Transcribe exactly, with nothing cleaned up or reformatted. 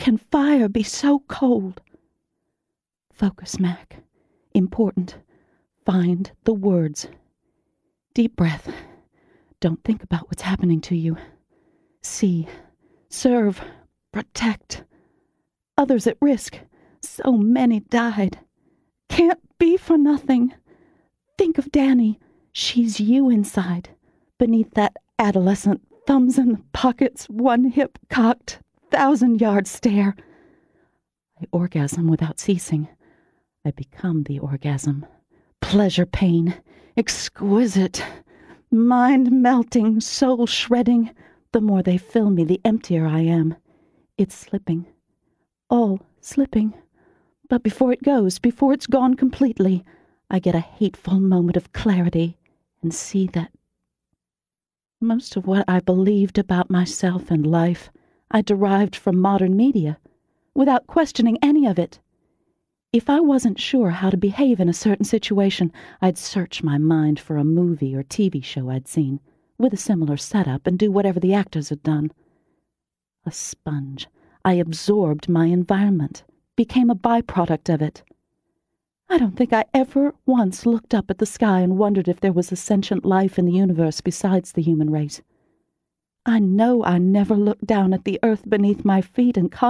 can fire be so cold? Focus, Mac. Important. Find the words. Deep breath. Don't think about what's happening to you. See, serve, protect. Others at risk. So many died. Can't be for nothing. Think of Danny. She's you inside. Beneath that adolescent thumbs in the pockets, one hip cocked, thousand-yard stare. I orgasm without ceasing. I become the orgasm. Pleasure pain. Exquisite. Mind-melting, soul-shredding. The more they fill me, the emptier I am. It's slipping. All slipping. But before it goes, before it's gone completely, I get a hateful moment of clarity and see that most of what I believed about myself and life I derived from modern media, without questioning any of it. If I wasn't sure how to behave in a certain situation, I'd search my mind for a movie or T V show I'd seen, with a similar setup, and do whatever the actors had done. A sponge, I absorbed my environment, became a byproduct of it. I don't think I ever once looked up at the sky and wondered if there was a sentient life in the universe besides the human race. I know I never looked down at the earth beneath my feet and